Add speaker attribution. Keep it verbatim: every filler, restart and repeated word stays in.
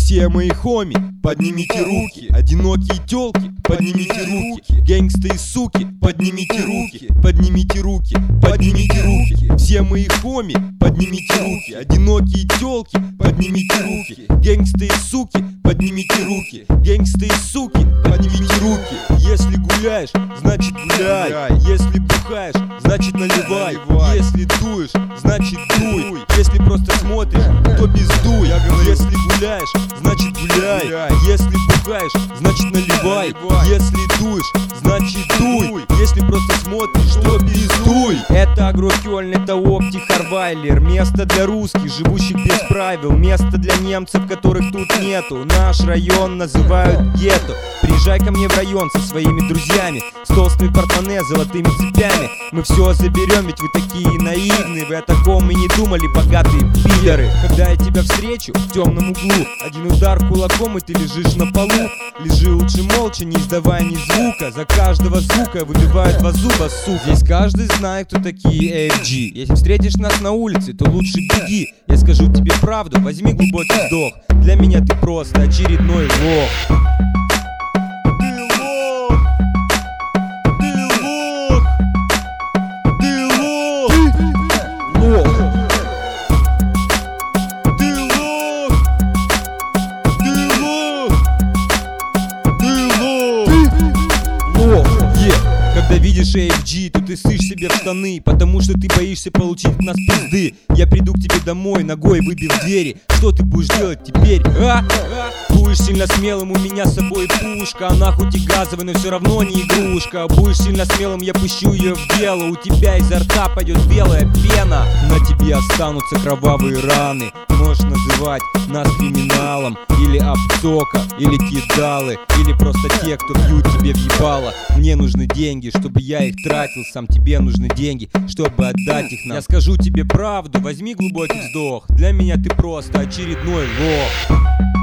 Speaker 1: Все мои хоми, поднимите руки. Одинокие тёлки, поднимите руки. Гэнгсты и суки, поднимите руки. Поднимите руки, поднимите руки. Все мои хоми, поднимите руки. Одинокие тёлки, поднимите руки. Гэнгсты и суки, поднимите руки. Гэнгсты и суки, поднимите руки. Если гуляешь, значит гуляй. Если бухаешь, значит наливай. Если дуешь, значит дуй. Если просто смотришь, то пиздуй. Если гуляешь, значит гуляй. Если бухаешь, значит наливай. Если дуешь, значит дуй. Если просто смотришь, то пиздуй. Это Агрокёльн, это Опти Харвайлер. Место для русских, живущих без правил. Место для немцев, которых тут нету. Наш район называют гетто. Приезжай ко мне в район со своими друзьями, с толстыми портмоне, золотыми цепями. Мы все заберем, ведь вы такие наивные. Вы о таком и не думали, богатые пидоры. Когда я тебя встречу в темном углу, один удар кулаком и ты лежишь на полу. Лежи лучше молча, не издавая ни звука. За каждого звука выбивают два зуба, сука. Здесь каждый знает, кто такие эй эф джи. Если встретишь нас на улице, то лучше беги. Я скажу тебе правду, возьми глубокий вдох. Для меня ты просто очередной лох. Когда видишь эй эф джи, то ты ссышь себе в штаны, потому что ты боишься получить от нас пизды. Я приду к тебе домой, ногой выбив двери. Что ты будешь делать теперь, а? Будешь сильно смелым, у меня с собой пушка. Она хоть и газовая, но все равно не игрушка. Будешь сильно смелым, я пущу ее в дело. У тебя изо рта пойдет белая пена. На тебе останутся кровавые раны. Можешь называть нас криминалом, или обсока, или кидалы, или просто те, кто бьют тебе в ебало. Мне нужны деньги, чтобы я их тратил. Сам тебе нужны деньги, чтобы отдать их нам. Я скажу тебе правду, возьми глубокий вздох. Для меня ты просто очередной лох.